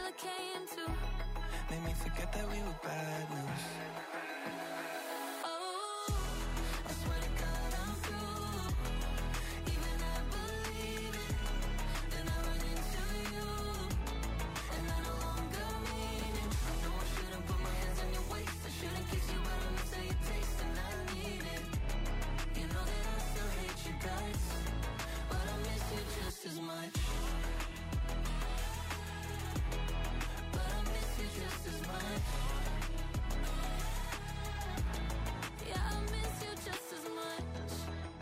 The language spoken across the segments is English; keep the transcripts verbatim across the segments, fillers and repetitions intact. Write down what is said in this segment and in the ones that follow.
really came to. Made me forget that we were bad news. As much, but I miss you just as much. Yeah, I miss you just as much.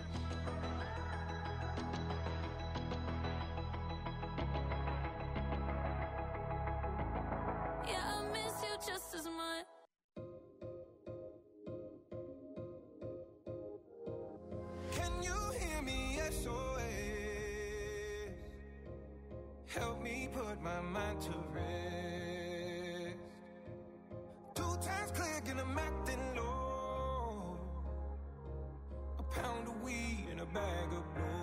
Yeah, I miss you just as much. Can you hear me? S O S. Help me put my mind to rest. Two times click and I'm acting low. A pound of weed and a bag of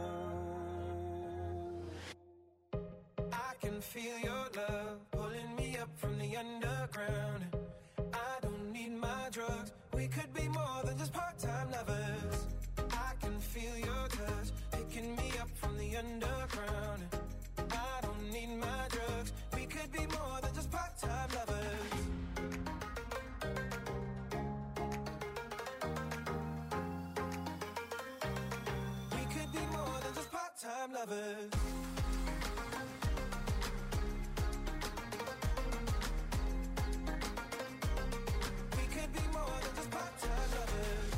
blow. I can feel your love pulling me up from the underground. I don't need my drugs. We could be more than just part-time lovers. I can feel your touch picking me up from the underground. I don't need my drugs. We could be more than just part-time lovers. We could be more than just part-time lovers. We could be more than just part-time lovers.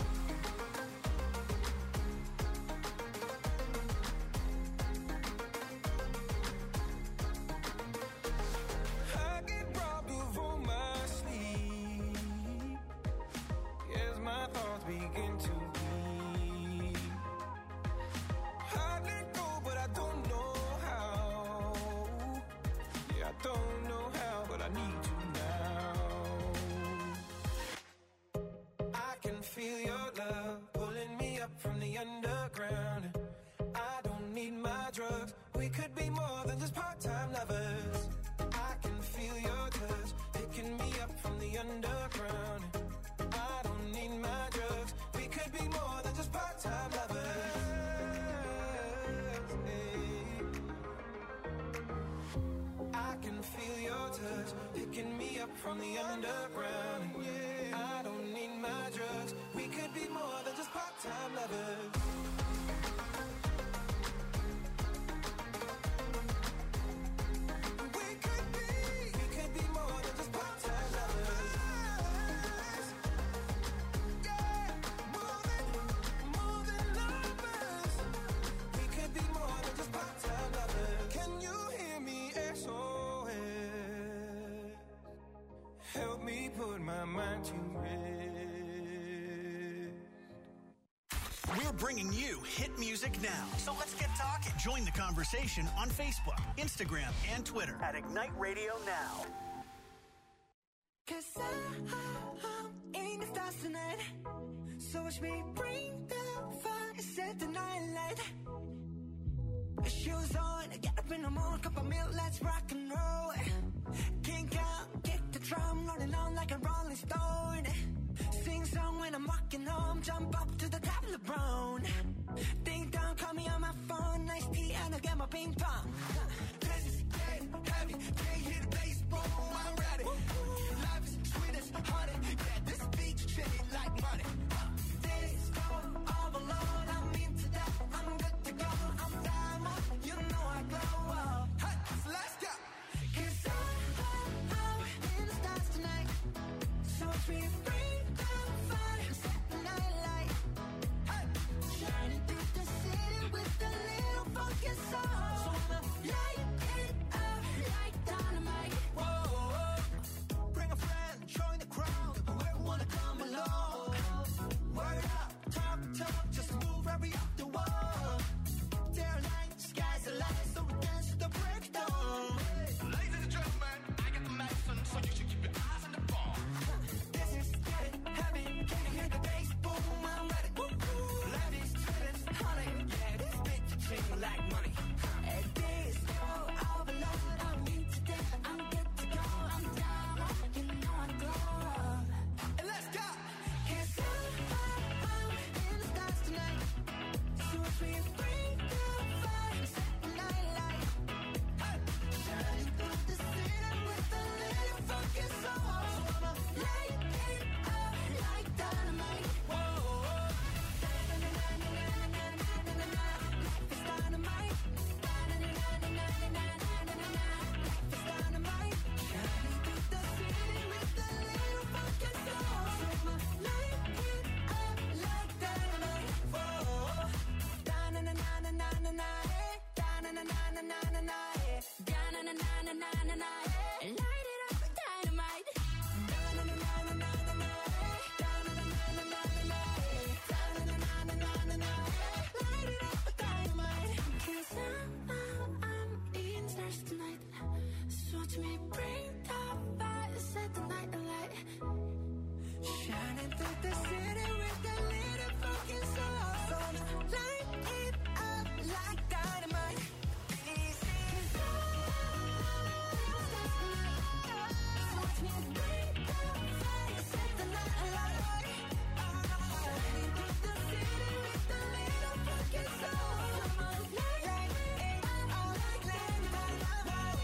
Begin to be. I let go, but I don't know how. Yeah, I don't know how, but I need to now. I can feel your love pulling me up from the underground. I don't need my drugs. We could be more than just part-time lovers. I can feel your touch picking me up from the underground. I don't need my drugs. We could be more than just part-time lovers. Hey. I can feel your touch picking me up from the underground. Yeah. I don't need my drugs. We could be more than just part-time lovers. We could be, we could be more than just part-time lovers. Help me put my mind to rest. We're bringing you hit music now. So let's get talking. Join the conversation on Facebook, Instagram, and Twitter at Ignite Radio Now. Cause I, I'm in the stars tonight. So watch me bring the fire, set the night light. Shoes on, get up in the morning, cup of milk, let's rock and roll. Kink out, kick the drum, rolling on like a rolling stone. Sing song when I'm walking home, jump up to the top of the brown. Ding dong, call me on my phone, nice tea and I get my ping pong. This is getting heavy, can't hear the bass, boom, I'm ready. Life is sweet as honey, yeah, this beach shitty like money. This go all alone, I'm into that, I'm good to go, I'm diamond, you know I glow up. Hey, so let's go. Cause I, I'm in the stars tonight, so watch me bring the fire, set the night light. Hey, shine na na na na. Light it up, dynamite. Na na na na na na na. Na na na na na na na. Na na na na na na na. Light it up, dynamite. 'Cause somehow I'm in stars tonight. So watch me bring the fire, set the night alight. Shining through the city with a little fucking sun. Light it up like dynamite. Easy. So watch me bring the fire, set the night alight. Shining through the city with a little fucking sun. Light it up like dynamite.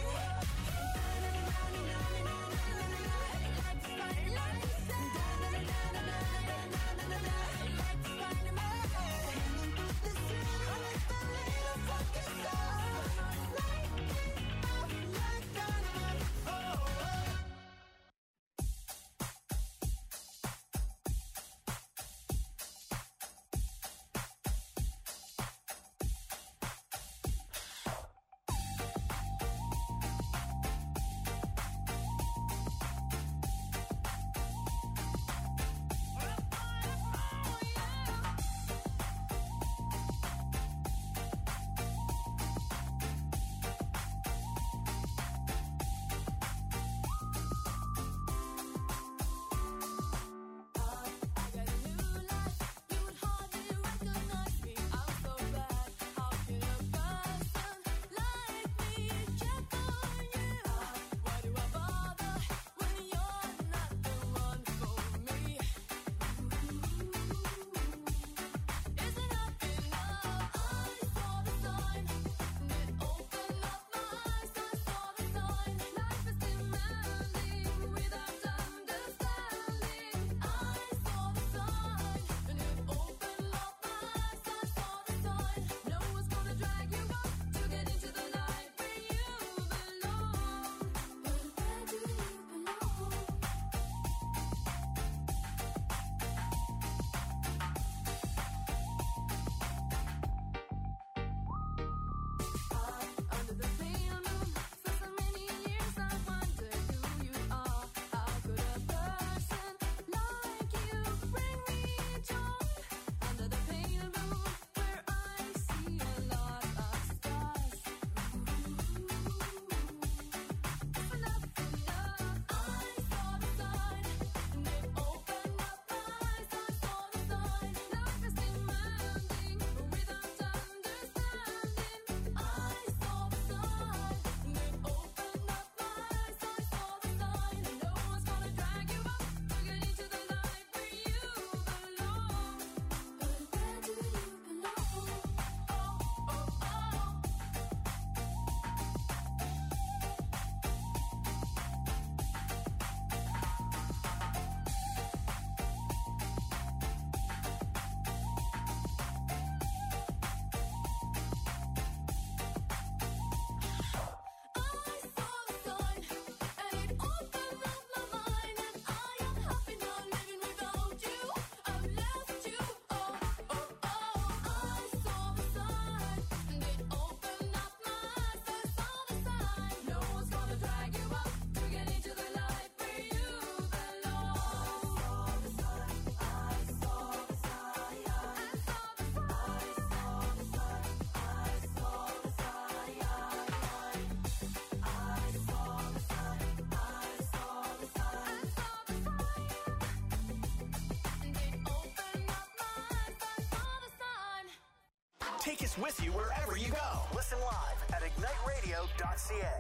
Take us with you wherever you go. Listen live at ignite radio dot c a.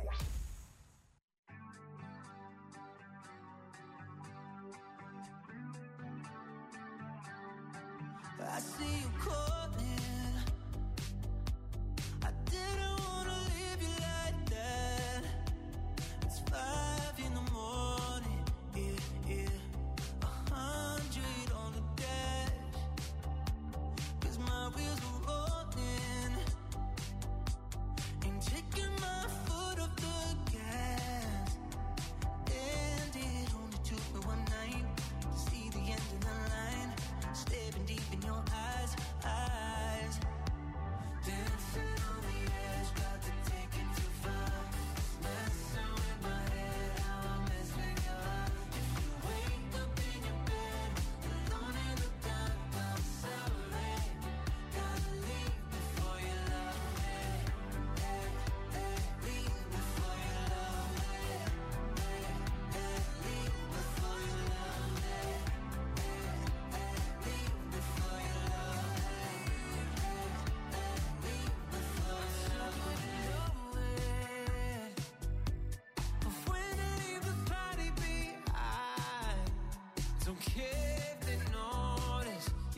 I see you calling. I didn't wanna leave you like that. It's five in the morning, yeah, yeah. A hundred on the dash. 'Cause my wheels are rolling. Ain't taking my foot off the gas. And it only took me one night to see the end of the line. Staring deep in your eyes, eyes.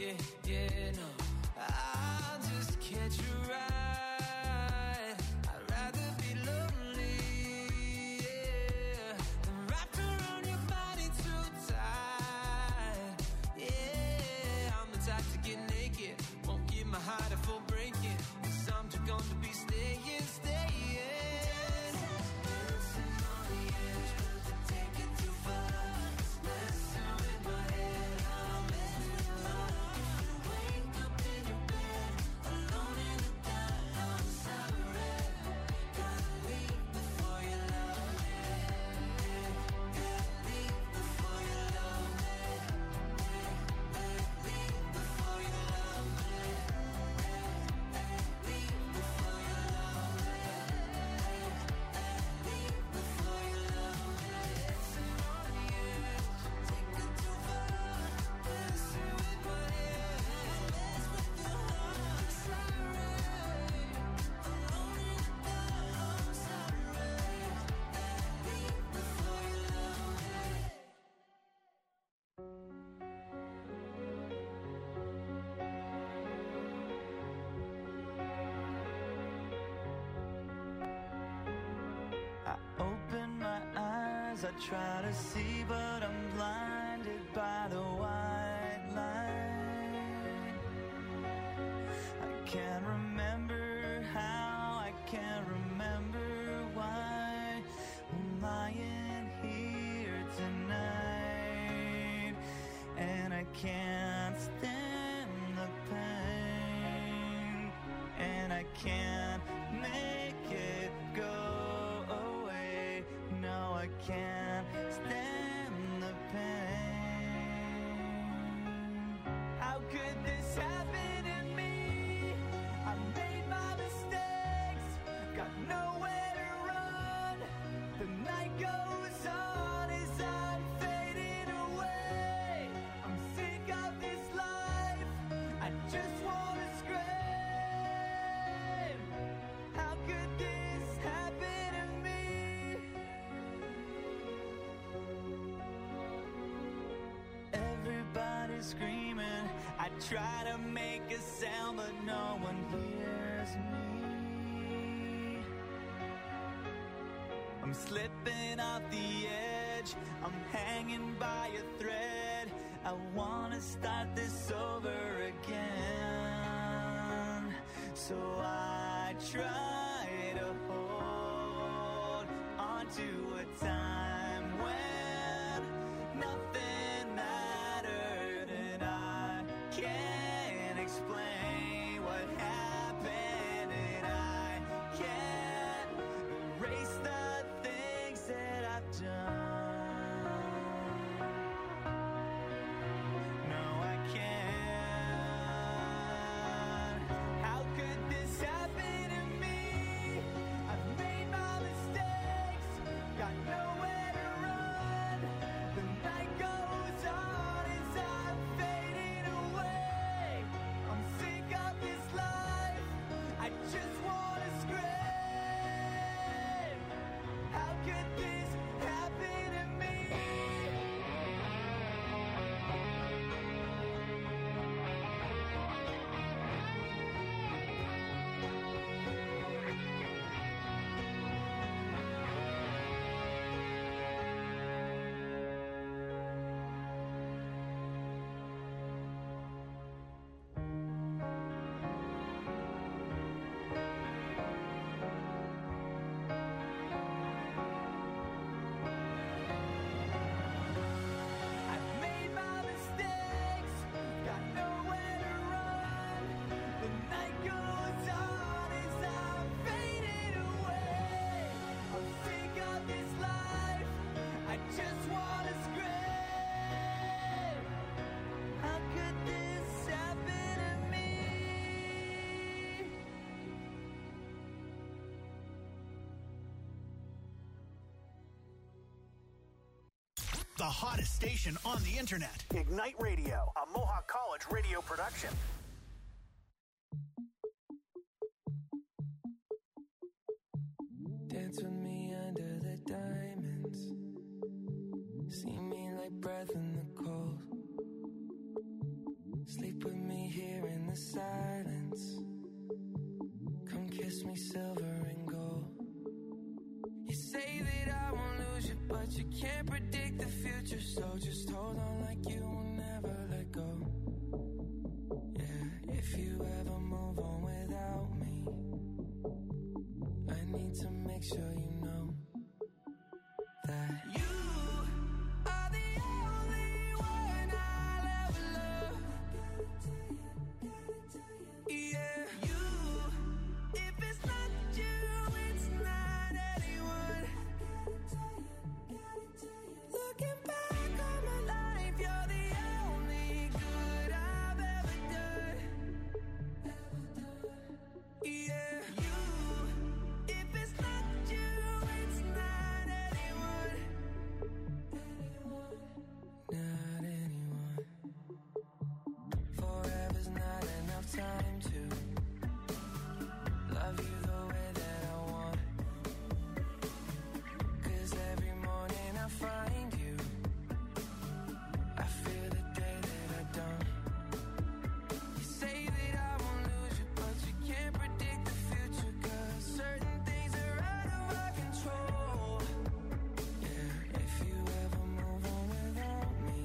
yeah, yeah, no. I'll just catch a ride. I'd rather be lonely, yeah, than wrapped around your body too tight. Yeah, I'm the type to get naked, won't give my heart a full breaking, 'cause I'm too gone to be staying, staying. I try to see, but I'm blinded by the white light. I can't remember how, I can't remember why I'm lying here tonight, and I can't stand the pain, and I can't make it go away. No, I can't stand the pain. How could this happen to me? I made my mistakes, got nowhere to run. The night goes on as I'm fading away. I'm sick of this life, I just wanna scream. How could this happen to me? Everybody's screaming, I try to make a sound, but no one hears me. I'm slipping off the edge, I'm hanging by a thread. I wanna start this over again. So I try to hold on to a time when nothing mattered, and I can't explain what happened, and I can't erase the things that I've done. No, I can't. How could this happen to me? I've made my mistakes, got nowhere to run. The night goes on as I'm fading away. I'm sick of this life, I just wanna scream. How could this happen to me? I've made my mistakes, got nowhere to run. The night goes on as I'm fading away. I'm sick of this life, I just wanna scream. How could this happen to me? The hottest station on the internet. Ignite Radio, a Mohawk College radio production. Dance with me under the diamonds. See me like breath in the cold. Sleep with you can't predict the future, so just hold on like you will never let go. Yeah, if you ever move on without me, I need to make sure you know that you are the only one I'll ever love. Yeah, you, if it's not you, it's not anyone. Looking back on my life, you're the only good I've ever done. Yeah, you, if it's not you, it's not anyone. Not anyone. Forever's not enough time to love you the way that I want. 'Cause every morning I find you, I fear the day that I don't. You say that I won't lose you, but you can't predict the future, 'cause certain things are out of our control. Yeah, if you ever move on without me,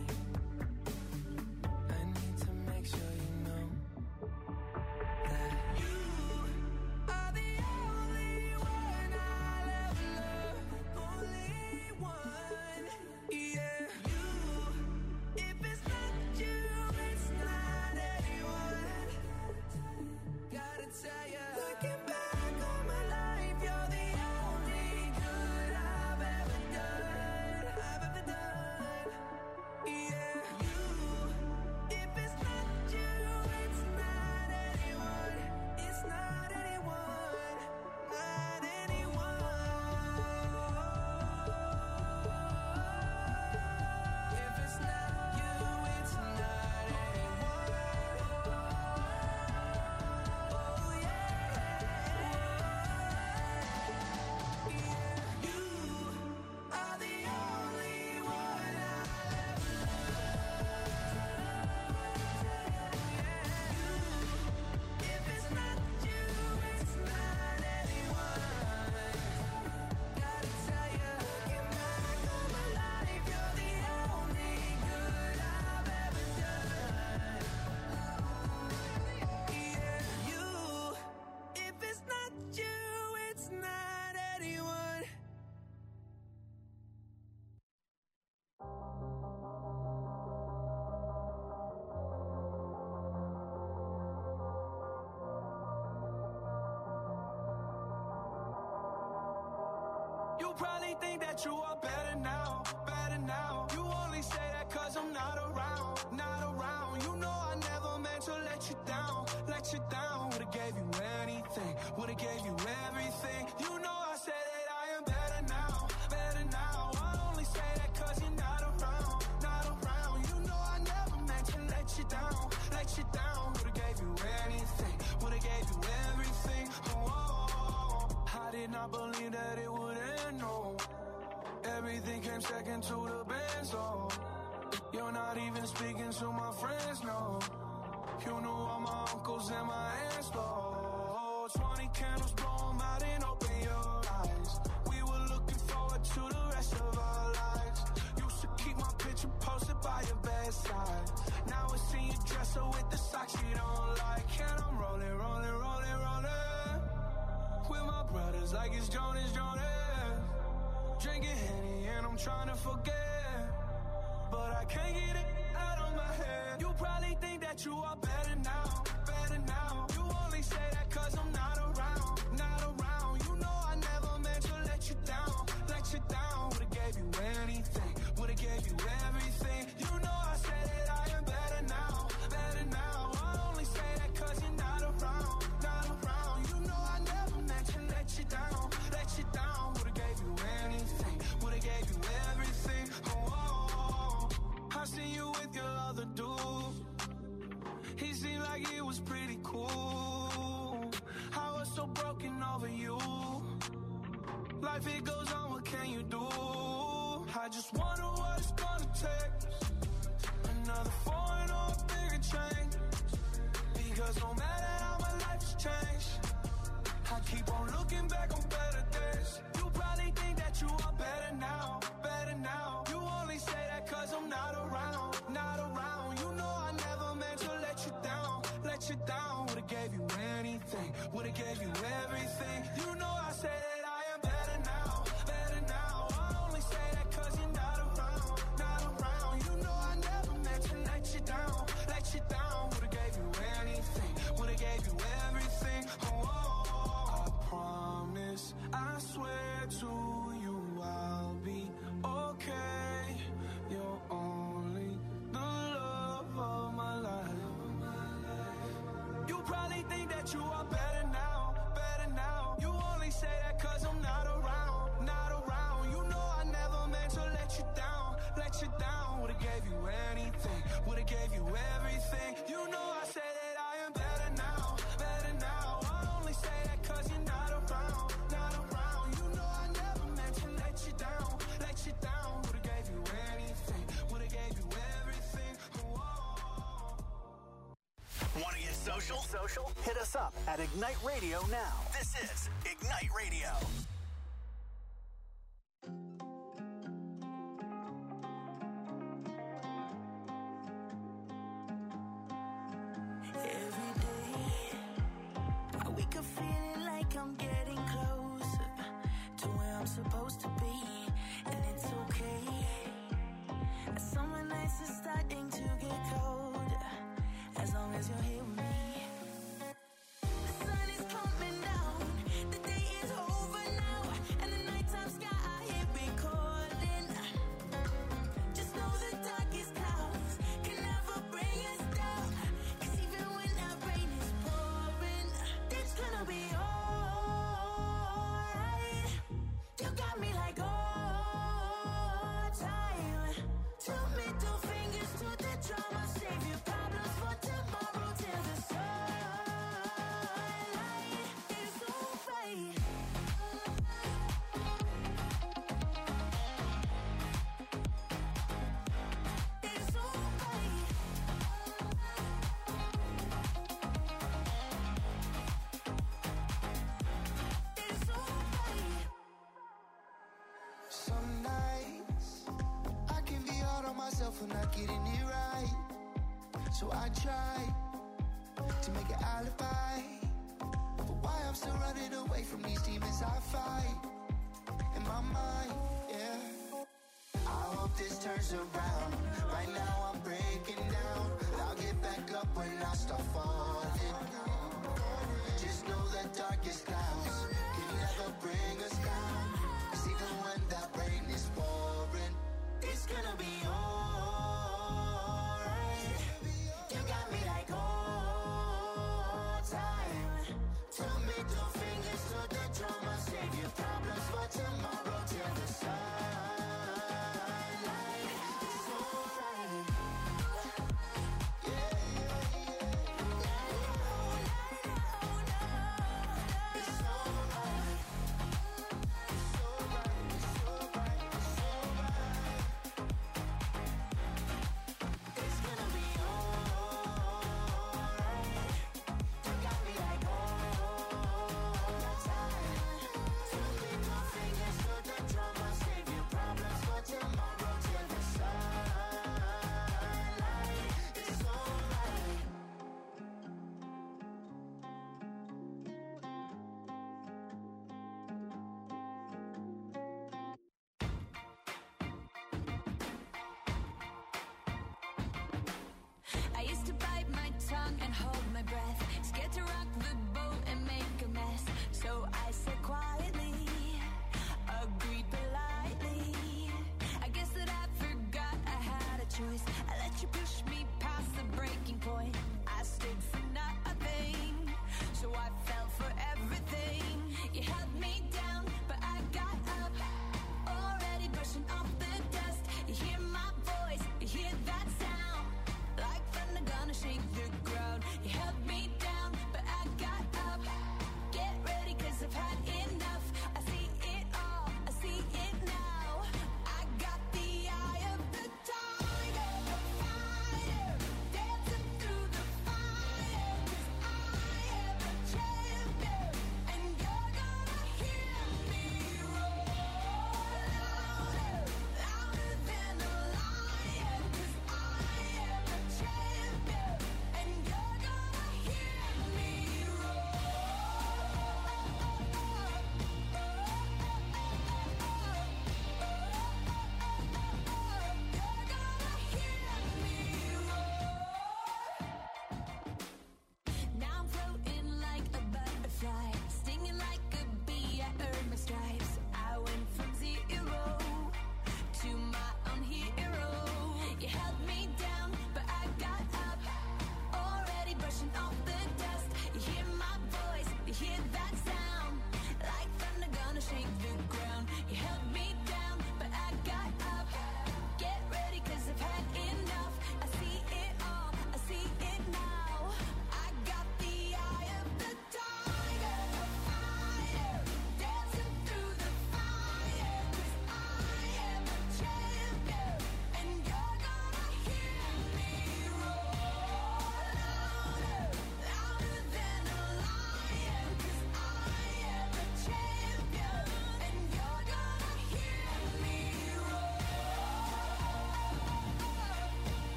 I need to make sure you know that you are the only one I'll ever love. Only one. Yeah, you, if it's not you, it's not anyone. Gotta tell ya, looking back on my life, you're the only good I've ever done. I've ever done. Yeah, you, if it's not you, it's not anyone. It's not anyone. Not anyone. If it's not you, it's not anyone. Oh yeah. Yeah, you are the only one I'll ever love. If it's not you, it's not anyone. Gotta tell ya, looking back on my life, you're the only good I've ever done. Yeah, you, if it's not you, it's not anyone. You probably think that you are better now, better now. You only say that 'cause I'm not around, not around. You know I never meant to let you down, let you down. Would've gave you anything, would've gave you everything. You know I said that I am better now, better now. I only say that 'cause you're not around, not around. You know I never meant to let you down, let you down. Would've gave you anything, would've gave you everything. Oh, I did not believe that it would end, no. Everything came second to the benzo. You're not even speaking to my friends, no. You knew all my uncles and my aunts, though. Twenty candles, blow 'em out and open your eyes. We were looking forward to the rest of our lives. Used to keep my picture posted by your bedside. Now I see you dress her with the socks you don't like. And I'm rolling, rolling, rolling, rolling with my brothers like it's Jonas, Jonas. Drinking Henny and I'm trying to forget, but I can't get it out of my head. You probably think that you are better now, better now. You only say that 'cause I'm not around, not around. You know I never meant to let you down, let you down. Would've gave you anything, would've gave you everything. You know I said that I am better now, better now. I only say that 'cause you're not around, not around. You know I never meant to let you down, let you down. Would've gave you anything, would've gave you everything. Oh, oh. I seen you with your other dude. He seemed like it was pretty cool. I was so broken over you. Life it goes on, what can you do? I just wonder what it's gonna take. Another foreign or a bigger change. Because no matter how my life has changed, I keep on looking back on better days. You probably think that you are better now, better only think that you are better now, better now. You only say that cause I'm not around, not around. You know I never meant to let you down, let you down. Would've gave you anything, would've gave you everything. You know I say that I am better now, better now. I only say that cause you're not around, not around. You know I never meant to let you down, let you down. Would've gave you anything, would've gave you everything. Whoa. Want to get social? Social? Hit us up at Ignite Radio now. This is Ignite Radio. Every day, I wake up feeling like I'm getting closer to where I'm supposed to be, and it's okay. Summer nights are starting to get colder, as long as you're here with me. The sun is coming down, the day is over now, and the nighttime sky I hear recording. Just know the darkest clouds can never bring us down, 'cause even when that rain is pouring, it's gonna be alright. You got me like all time. Two middle fingers to the drama, save your problems for tomorrow till the sunlight is alright. It's alright. It's alright. Some nights I can be hard on myself for not getting it right. So I try to make an alibi for why I'm still running away from these demons I fight in my mind, yeah. I hope this turns around. Right now I'm breaking down. I'll get back up when I start falling. Just know the darkest clouds can never bring us down. 'Cause even when that rain is pouring, it's gonna be alright. You got me like all time. Two middle fingers to the drama, save your problems for tomorrow till the sunlight is alright. Yeah, yeah, yeah. It's alright.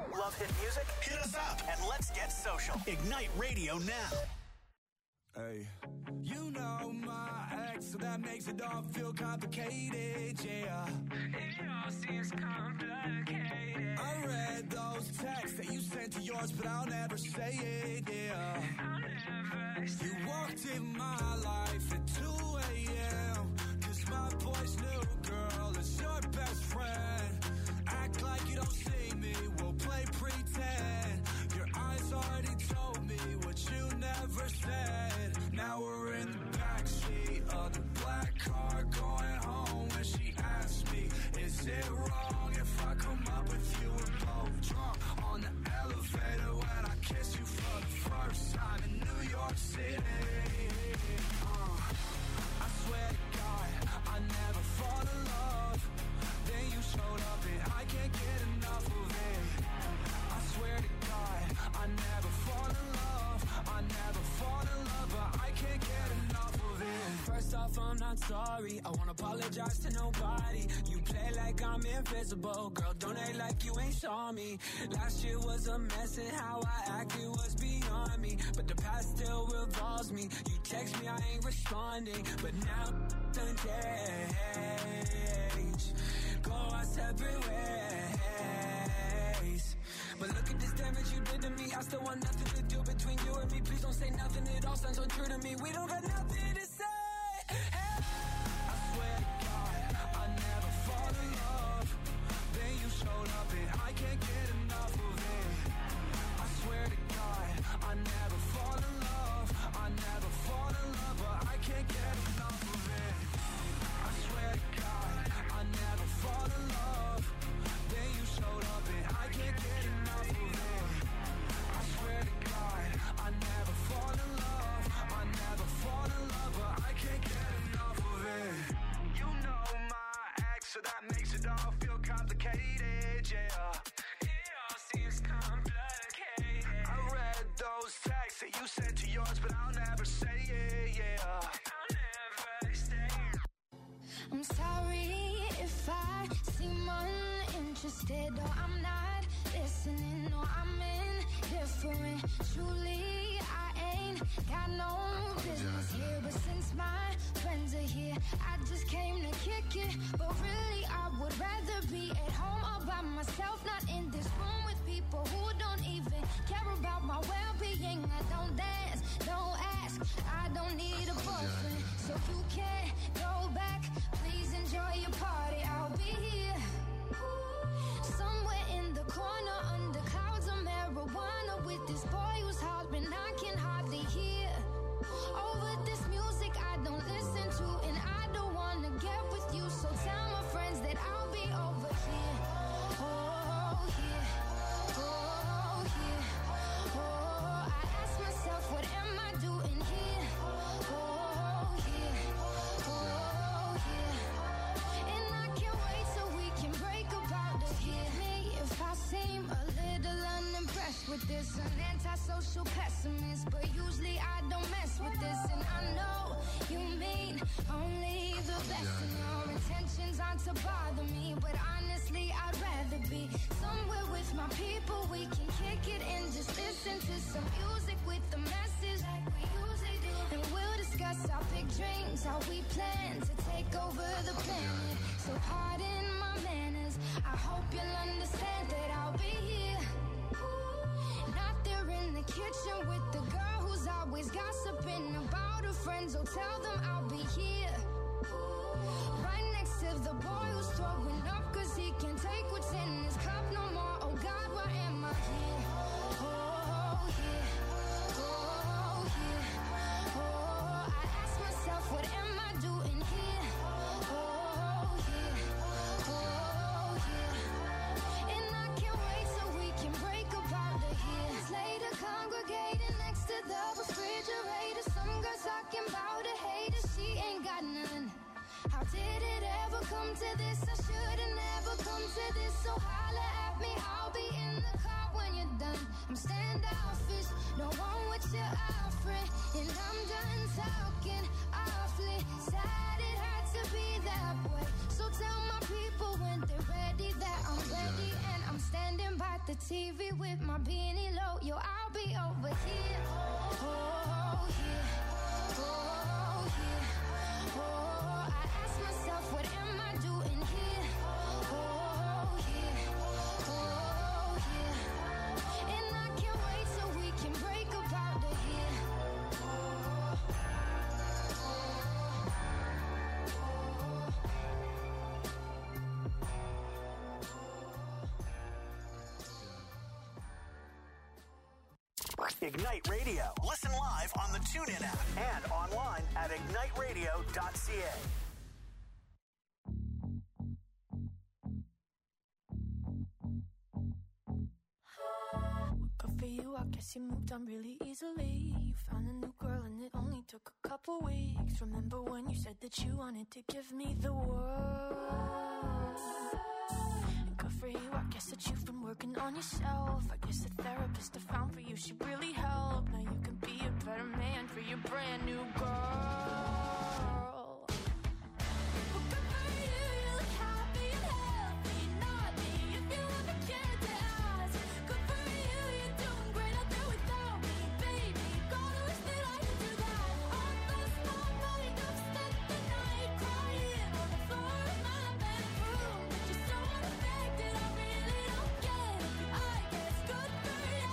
Love hit music? Hit us up and let's get social. Ignite Radio now. Hey, you know my ex, so that makes it all feel complicated, yeah. It all seems complicated. I read those texts that you sent to yours, but I'll never say it, yeah. I'll never say it. You walked in my life at two a.m. Cause my boy's new girl is your best friend. Act like you don't see me, we'll play pretend. Your eyes already told me what you never said. Now we're in the backseat of the black car going home. When she asked me, is it wrong if I come up with you? We're both drunk on the elevator when I kiss you for the first time in New York City. uh, I swear to God, I never fall in love. Then you showed up and I can't get enough of it. I swear to God, I never fall in love. I never fall in love, but I can't get enough of it. First off, I'm not sorry. I won't apologize to nobody. You play like I'm invisible. Girl, don't act like you ain't saw me. Last year was a mess and how I acted was beyond me. But the past still revolves me. You text me, I ain't responding. But now done change. Go our separate ways. But look at this damage you did to me. I still want nothing to do between you and me. Please don't say nothing, it all sounds untrue to me. We don't got nothing to say. Hey. I swear to God, I never fall in love. Then you showed up and I can't get enough of it. I swear to God, I never fall in love. I never fall in love, but I can't get enough of it. I swear to God, I never fall in love. Then you showed up and I can't get enough of it. I swear to God, I never fall in love. I never fall in love, but I can't get enough of it. You know my ex, so that makes it all feel complicated, yeah. It all seems complicated. I read those texts that you sent to yours, but I'll never say it, yeah. I'll never say it. I'm sorry if I seem uninterested or I'm not listening or I'm indifferent. Truly, I ain't got no business here. But since my friends are here, I just came to kick it. But really, I would rather be at home all by myself, not in this room with people who don't even care about my well-being. I don't dance, don't ask, I don't need a boyfriend. So you can't go back, please enjoy your party, I'll be here. Somewhere in the corner under clouds of marijuana with this boy who's hollering I can hardly hear. Over this music I don't listen to and I don't wanna get with you. So tell my friends that I'll be over here. Oh, here. Oh, here. Oh, I ask myself, what am I doing here? Oh, here. Oh, here. And I can't wait till we can break about it here. Me, if I seem a little unimpressed with this, an antisocial pessimist, but usually I don't mess with this. And I know you mean only the best, and your intentions aren't to bother me. But honestly, I'd rather be somewhere with my people. We can kick it and just listen to some music with the message like we usually do. And we'll discuss our big dreams, how we plan to take over the planet. So pardon my manners, I hope you'll understand that I'll be here. Not there in the kitchen with the girl who's always gossiping about her friends. Oh, tell them I'll be here. Right next to the boy who's throwing up cause he can't take what's in his cup no more. Oh God, why am I here? Oh, here. Oh, here. Oh, I ask myself, what am I doing here? Oh, here. Oh, here. And I can't wait till we can break apart the years later, congregating next to the refrigerator. Some girls talking about a hater, she ain't got none. How did it ever come to this? I should've never come to this. So holla at me, I'll be in the car when you're done. I'm standoffish, don't want what you're offering, and I'm done talking off awfully sad it had to be that way. So tell my people when they're ready that I'm ready. And I'm standing by the T V with my beanie low. Yo, I'll be over here. Oh, here. Oh, here. Oh, I ask myself, what am I doing here? Oh, here. Oh, here. And I can't wait till we can break up out of here. Ignite Radio. Listen live on the TuneIn app and online at ignite radio dot c a. Good for you, I guess you moved on really easily. You found a new girl and it only took a couple weeks. Remember when you said that you wanted to give me the world? And good for you, I guess that you've been working on yourself. I guess the therapist I found for you should really help. Now you can be a better man for your brand new girl. Well, good for you, you look happy and healthy. Not me, if you ever cared to ask. Good for you, you're doing great out there without me, baby. Gotta wish that I could do that. All those small night, I've spent the night crying on the floor of my bedroom. But you're so unaffected, I really don't get it. I guess good for you.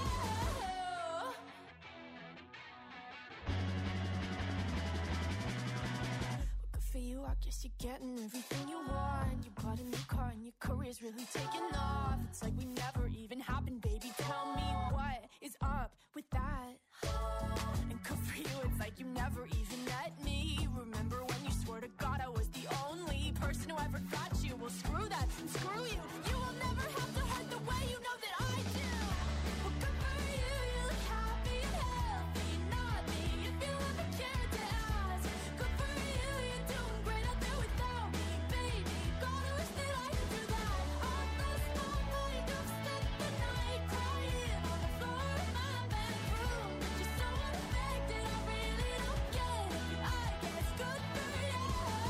Good for you, I guess you're getting everything you want. You bought a new car and your career's really taking off. It's like we never even happened, baby. Tell me what is up with that? And good for you, it's like you never even met me. Remember when you swore to God I was the only person who ever got you? Well, screw that, screw you. You will never have to hurt the way you know that I do. Well, good for you, you look happy and healthy. Not me, if you ever cared to ask. Good for you, you're doing great out there without me, baby. Gotta wish that I could do that. All those small nights, I've spent the night crying on the floor of my bedroom. But you're so unaffected, I really don't get it. I guess good for you.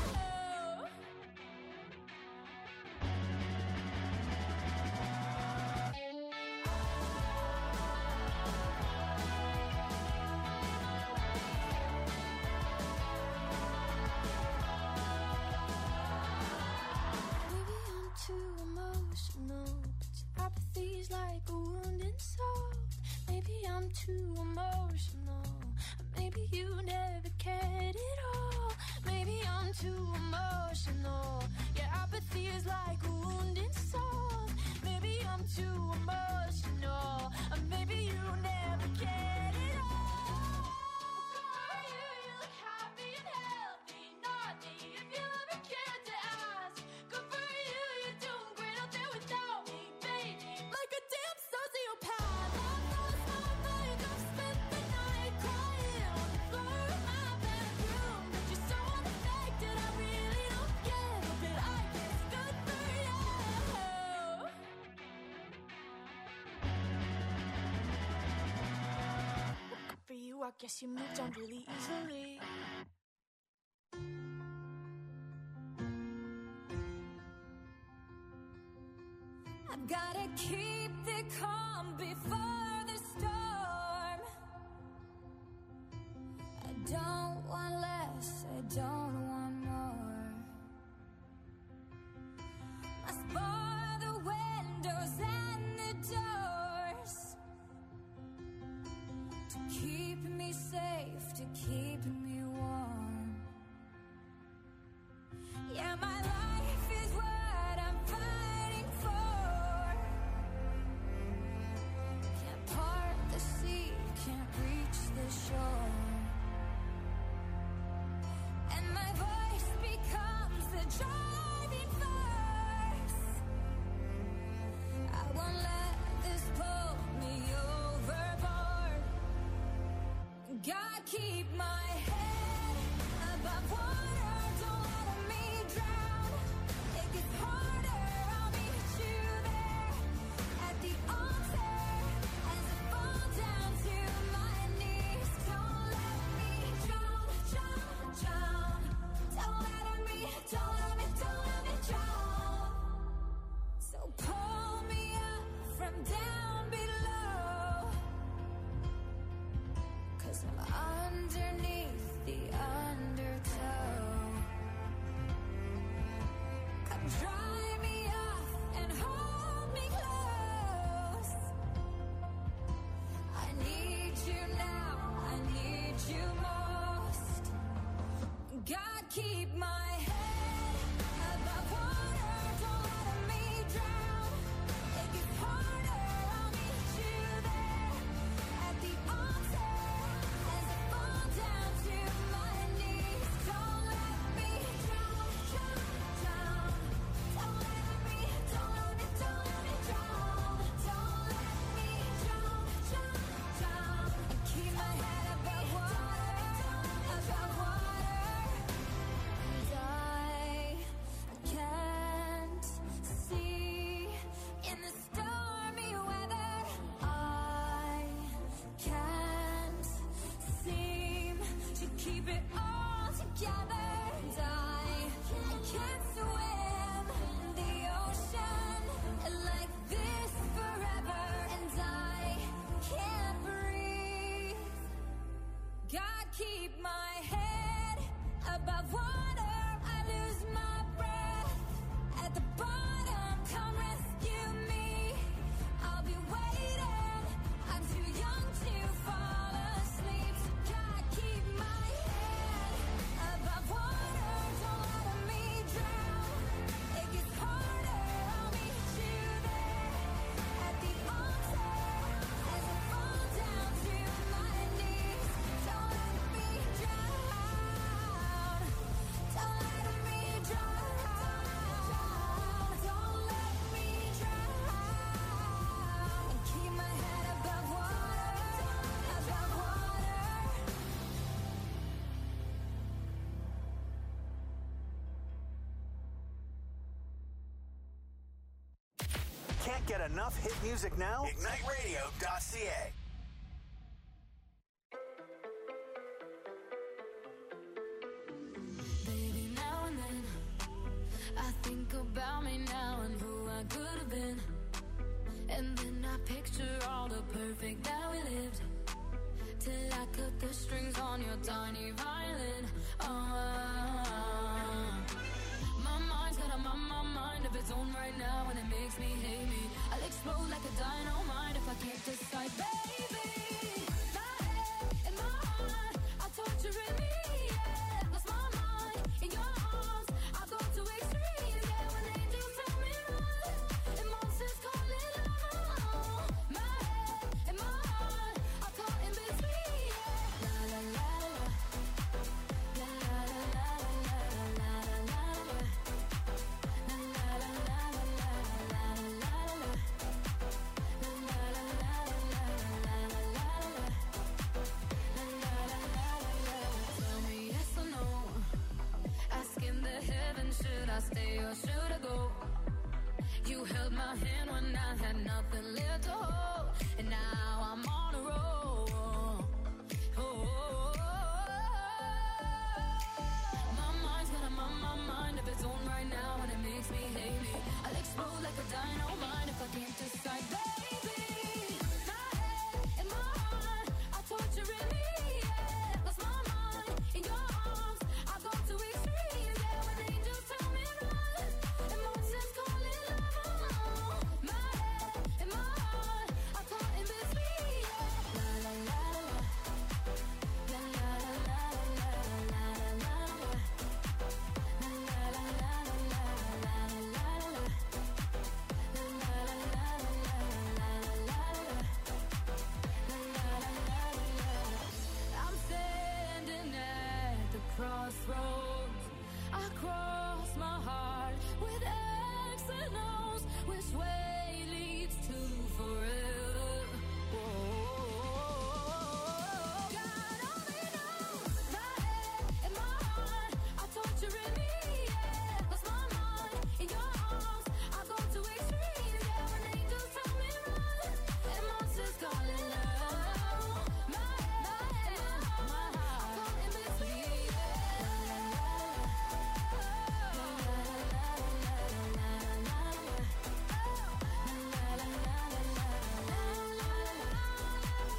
Maybe I'm too emotional, but your apathy's like a wounded soul. Maybe I'm too emotional, maybe you never cared at all. Maybe I'm too emotional, your apathy is like a wounded soul. Maybe I'm too emotional, or maybe you never cared at all. Good for you, you look happy and healthy. Not me, if you ever cared to ask. Good for you, you're doing great out there without me, baby. Like a damn sociopath. All those small nights, I've spent the night crying on the floor of my bedroom. But you're so unaffected, I really don't get it. But I guess good for you. Good for you, I guess you moved on really easily. I've gotta keep the calm before the storm. I don't want less, I don't want more. Must bar the windows and the doors to keep me safe, to keep me warm. Yeah, my life is what I'm fighting for. Can't part the sea, can't reach the shore. And my voice becomes the driving force. I won't let this pull me overboard. God, keep my head above water, don't let me drown. It gets harder, I'll meet you there at the altar as I fall down to my knees. Don't let me drown, drown, drown. Dry me off and hold me close. I need you now, I need you most. God, keep my head above water, don't let me drown. It gets harder, I'll meet you there at the altar as I fall down to my knees. Don't let me drown, drown, drown. Don't let me, don't let me, don't let me drown. Don't let me drown, drown, drown. And keep my head above water, above water. And I can't see in the stormy weather. I can't seem to keep it all together. And I, I can't swim in the ocean like this forever. And I can't breathe. God, keep my head above water. I lose my breath at the bottom. Come rescue me. I'll be waiting. I'm too young to fall asleep. So God, keep my head above water. Don't let me drown. It gets harder. I'll meet you there at the altar as I fall down to my knees. Don't let me drown. Don't let me drown. Don't let me drown. And keep my head above water, above water. Can't get enough hit music now? ignite radio dot c a. Baby, now and then I think about me now and who I could have been. And then I picture all the perfect that we lived. Till I cut the strings on your tiny violin. Oh, my mind's got a my, my mind of its own right now, and it makes me hate me. I'll explode like a dynamite if I can't decide, baby. My head and my heart are torturing me. Yeah, lost my mind in your arms. I go to extremes. Yeah, when angels tell me run, and monsters call it love. My head and my heart are caught in between. Yeah, la la la la, la la la la la la la la. La la la la la la la la la. La la la la la la la la la. La la la la la. Tell me yes or no. Asking the heavens, should I stay or should I go? You held my hand when I had nothing left to hold, and now I'm on a roll. Oh, my mind's got a my, my mind of its own right now, and it makes me hate me. I'll explode like a dynamite if I can't decide, baby. My head and my heart are torturing me. Yeah, lost my mind in your arms. I go to extremes. Yeah, when angels tell me run, and monsters call it love. My head and my heart are caught in between. Yeah, la la la la, la la la la la la la la. La la la la la la la la la. La la la la la la la la la. La la la la la. I'm standing at the crossroads. I cross my heart with X and O's. Which way leads to forever? Whoa. God only knows. My head and my heart are torturing me. Yeah, lost my mind in your arms. I go to extremes. Yeah, when angels tell me run, and monsters call it love. My head, my heart, my heart are caught in between. La la la la la la la la la. La la la la la la la la la.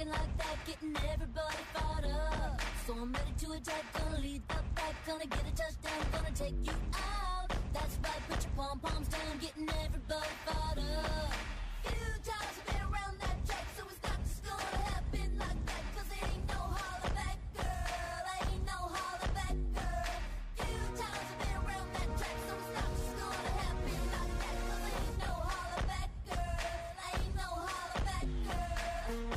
talking like that, getting everybody fired up. So I'm ready to attack, gonna lead the pack, gonna get a touchdown, gonna take you out. That's right, put your pom-poms down, getting everybody fired up. Few times I've been around that track, so it's not just gonna happen like that, cause it ain't no holler back, girl, ain't no holler back, girl. Few times I've been around that track, so it's not just gonna happen like that, cause it ain't no holler back, girl, ain't no holler back, girl.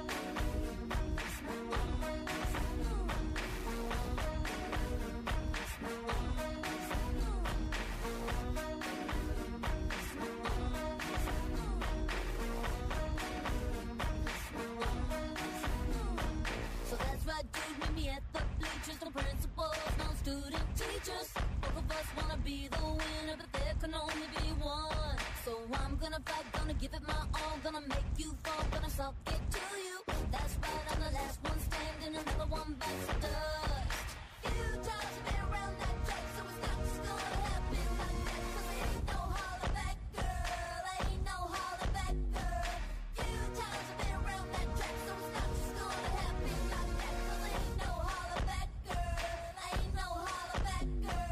So that's right, dude, meet me at the bleachers. No principals, no student teachers. Both of us wanna be the winner, but there can only be one. So I'm gonna fight, gonna give it my all, gonna make you fall, gonna suck it to you. That's right, I'm the last one standing, another one bites the dust. Few times I've been around that track, so it's not just gonna happen like that, cause it ain't no holler back, girl, ain't no holler back, girl. Few times I've been around that track, so it's not just gonna happen like that, cause it ain't no holler back, girl, ain't no holler back, girl.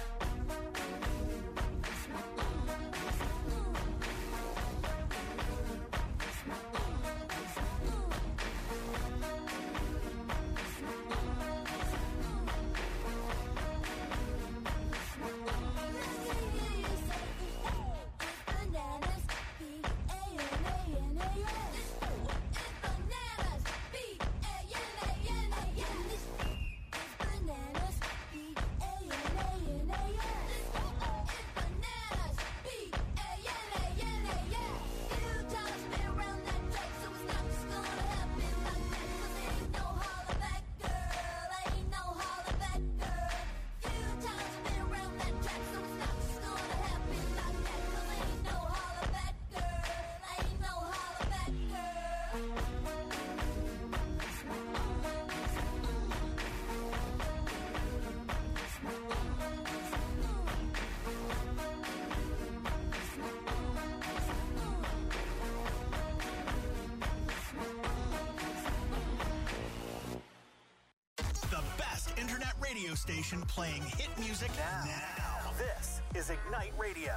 The best internet radio station playing hit music now. now. This is Ignite Radio.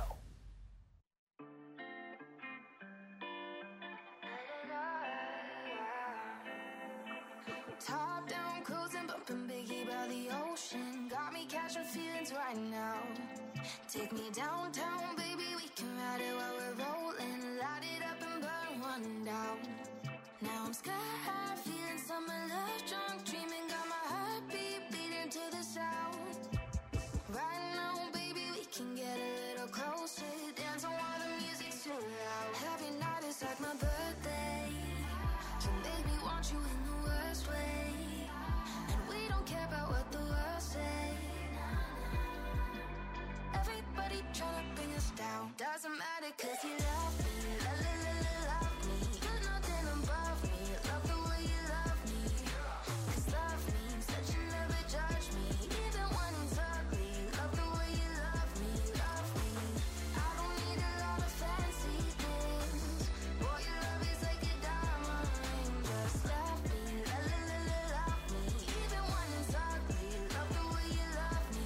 Top down, cruising, bumping Biggie by the ocean. Got me catching feelings right now. Take me downtown, baby, we can ride it while we're rolling. Light it up and burn one down. Now I'm sky high, feeling summer love, drunk, dreaming, got my heartbeat beating to the sound. Right now, baby, we can get a little closer. Dance on while the music's too loud. Every night is like my birthday. You make me want you in the worst way. And we don't care about what the world say. Everybody tryna bring us down. Doesn't matter cause you love me. La la la la love me. You're nothing above me. Love the way you love me. Cause love means that you never judge me. Even when it's ugly. Love the way you love me. Love me. I don't need a lot of fancy things. Boy, your love is like a diamond ring. Just love me. La la la la love me. Even when it's ugly. Love the way you love me.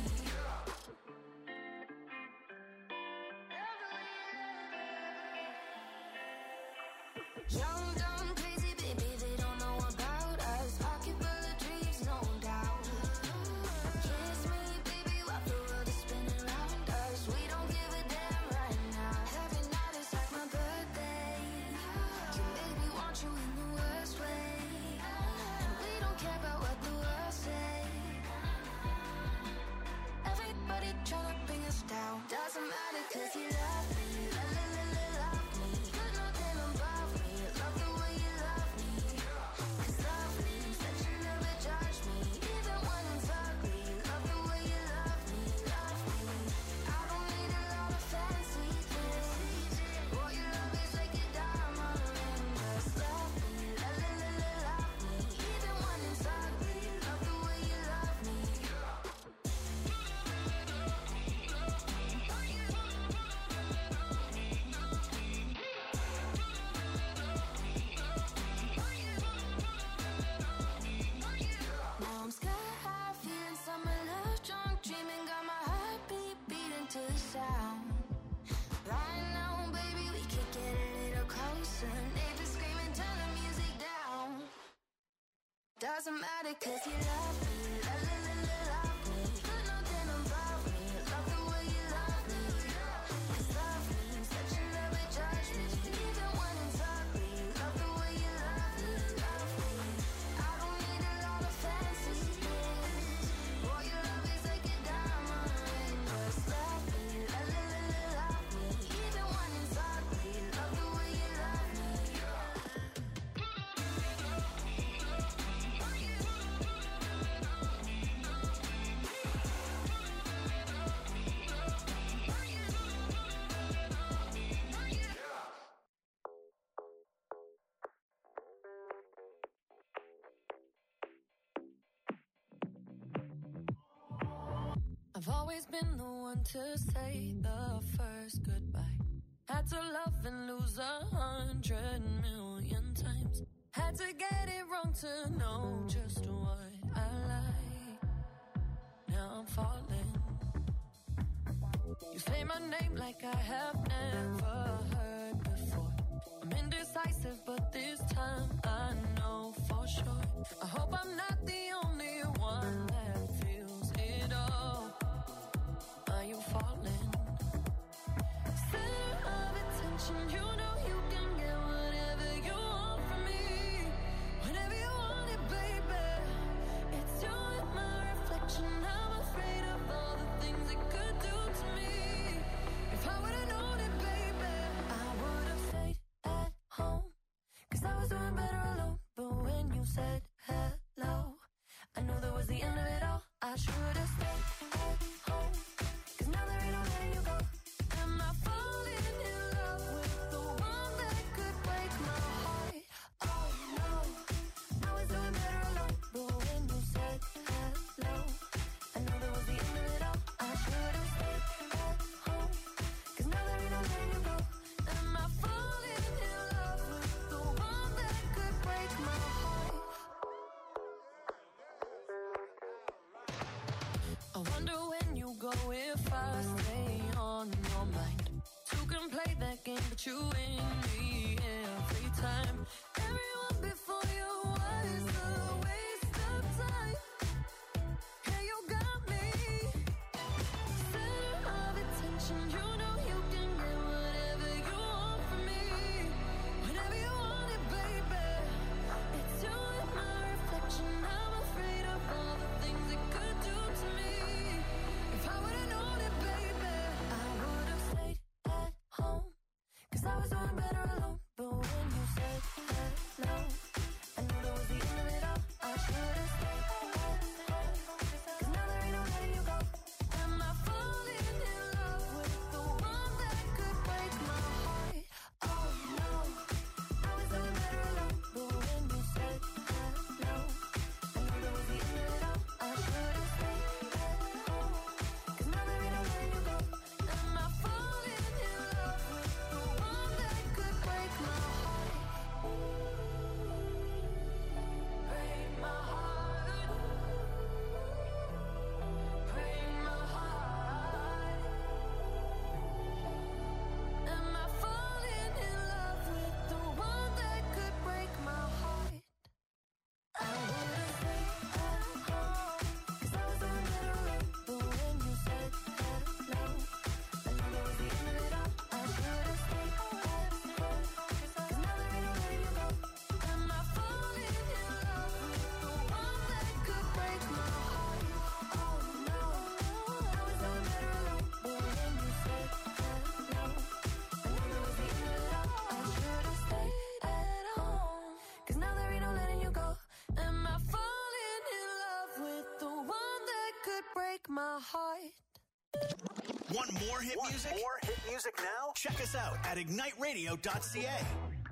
Young, dumb, crazy, baby, they don't know about us. Pocket full of dreams, no doubt. Kiss me, baby, while the world is spinning around us. We don't give a damn right now. Every night is like my birthday. You make me want you in the worst way. And we don't care about what the world say. Everybody tryna bring us down. Doesn't matter cause you love me. La la la la love me. You're nothing above me. Love the way you doesn't matter, cause you love me. La la la la, love me. Got nothing above me. Love the way you love me. Cause love means that you never judge me. Even when it's ugly. Love the way you love me. Love me. I don't need a lot of fancy things. All your love is like a diamond ring. Just love me. La la la la, love me. Even when it's ugly. Love the way you love me. I've always been the one to say the first goodbye. Had to love and lose a hundred million times. Had to get it wrong to know just what I like. Now I'm falling. You say my name like I have never heard before. I'm indecisive, but this time I know for sure. I hope I'm not the only one that feels it all. Are you falling? Center of attention, you know you can get whatever you want from me. Whenever you want it, baby. It's you and my reflection. I'm afraid of all the things it could do to me. If I would've known it, baby, I would've stayed at home. Cause I was doing better alone. But when you said hello, I knew that was the end of it all. I should've stayed at home. Cause now there ain't no letting you go. Am I falling in love with the one that could break my heart? Oh no, I was doing better alone. But when you said hello, I knew that was the end of it all. I should've stayed at home. Cause now there ain't no letting you go. Am I falling in love with the one that could break my heart? I wonder when you go if I stay on your mind. Two can play that game, but you win me every time. Everyone before you was a waste of time. Yeah, you got me. Center of attention, you know you can get whatever you want from me. Whenever you want it, baby. It's you and my reflection. I'm afraid of all the things it could do to me. If I would've known it, baby, I would've stayed at home. Cause I was doing better alone. But when you said hello, I knew that was the end of it all. I should've stayed at home. Cause now there ain't no letting you go. Am I falling in love with the one that could break my heart? Oh no, I was doing better alone. But when you said hello, I knew that was the end of it all. I should've stayed at home. Cause now there ain't no letting you go. Am I falling in love with the one that could break my heart? Break my heart. Break my heart. Am I falling in love with the one that could break my heart? I would've stayed at home. Cause I was doing better alone. But when you said hello, I knew that was the end of it all. I should've stayed at home. Cause now there ain't no letting you go. Am I falling in love with the one that could break my heart? Oh no, I was doing better alone. But when you said hello, I knew that was the end of it all. I should've stayed at home. Cause now there ain't no letting you go. Am I falling in love with the one that could break my heart? Want more hit music? More hit music now? Check us out at ignite radio dot c a.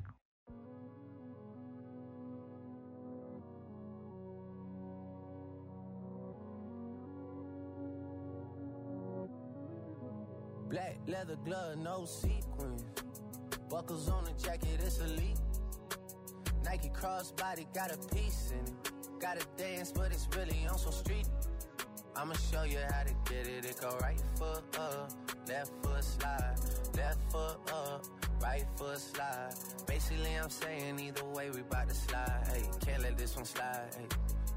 Black leather glove, no sequins. Buckles on the jacket, it's elite. Nike crossbody, got a piece in it. Gotta dance, but it's really on some street. I'ma show you how to get it. It go right foot up, left foot slide. Left foot up, right foot slide. Basically, I'm saying either way, we bout to slide. Hey, can't let this one slide. Hey.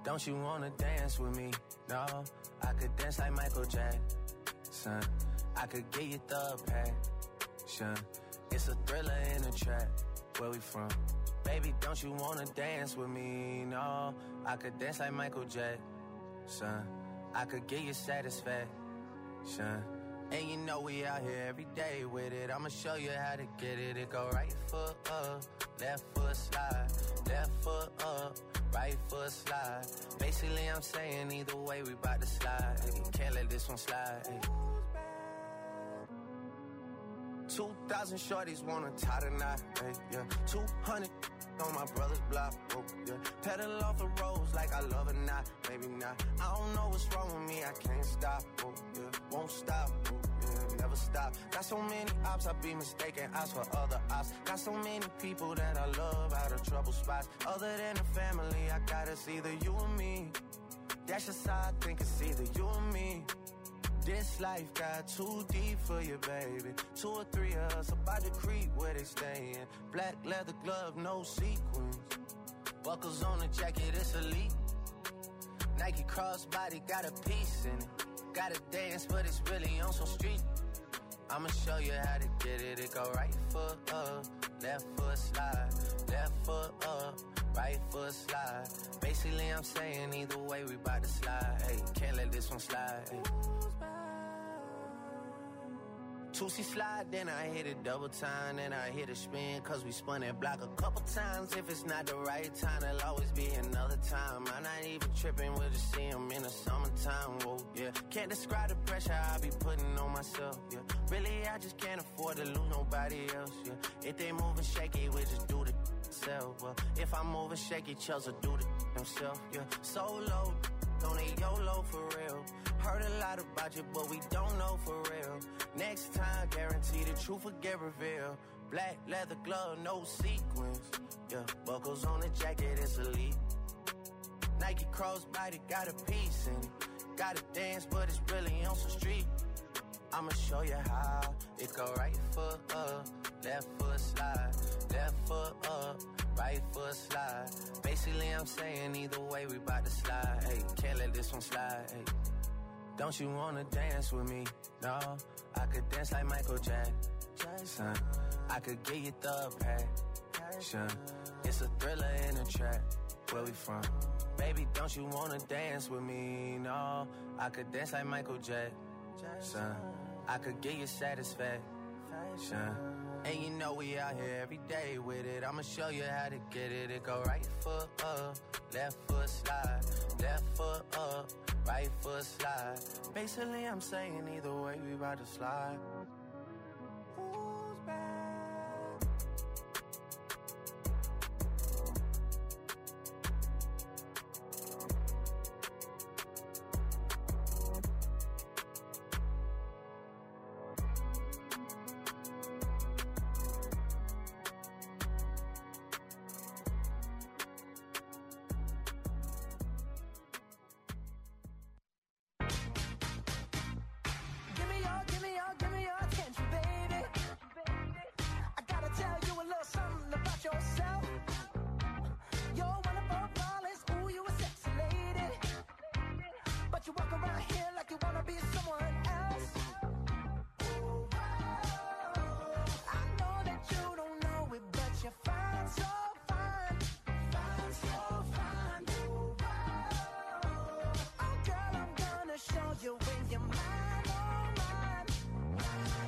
Don't you wanna dance with me? No, I could dance like Michael Jackson. I could get you the passion. It's a thriller in a trap. Where we from? Baby, don't you wanna dance with me? No, I could dance like Michael Jackson. I could get you satisfaction. And you know we out here every day with it. I'ma show you how to get it. It go right foot up, left foot slide, left foot up, right foot slide. Basically I'm saying either way we bout to slide. Can't let this one slide. Two thousand shorties wanna tie the knot, hey, yeah. Two hundred on my brother's block, oh, yeah. Pedal off the roads like I love it, not, maybe not. I don't know what's wrong with me, I can't stop, oh, yeah. Won't stop, oh, yeah, never stop. Got so many ops, I be mistaken ops for other ops. Got so many people that I love out of trouble spots. Other than the family, I got it's either you or me. That's just how I think it's either you or me. This life got too deep for you, baby. Two or three of us about to creep where they stayin'. Black leather glove, no sequins. Buckles on the jacket, it's elite. Nike crossbody got a piece in it. Gotta dance, but it's really on some street. I'ma show you how to get it. It go right foot up, left foot slide, left foot up, right foot slide. Basically I'm saying either way we bout to slide. Hey, can't let this one slide. Hey. two C slide, then I hit it double time, then I hit a spin, cause we spun that block a couple times. If it's not the right time, there'll always be another time. I'm not even tripping, we'll just see them in the summertime, whoa, yeah. Can't describe the pressure I be putting on myself, yeah. Really, I just can't afford to lose nobody else, yeah. If they moving shaky, we just do the self, well. If I'm moving shaky, Chelsea do the himself, yeah. Solo, don't need YOLO for real. Heard a lot about you, but we don't know for real. Next time, guarantee the truth will get revealed. Black leather glove, no sequins. Yeah, buckles on the jacket, it's elite. Nike crossbody got a piece in it. Gotta dance, but it's really on some street. I'ma show you how. It go right foot up, left foot slide, left foot up, right foot slide. Basically, I'm saying either way we bout to slide. Hey, can't let this one slide. Hey. Don't you wanna dance with me? No, I could dance like Michael Jackson. I could get you the passion. It's a thriller in a trap. Where we from? Baby, don't you wanna dance with me? No, I could dance like Michael Jackson. I could get you satisfaction. And you know we out here every day with it. I'ma show you how to get it. It go right foot up, left foot slide, left foot up, right foot slide. Basically I'm saying either way we about to slide.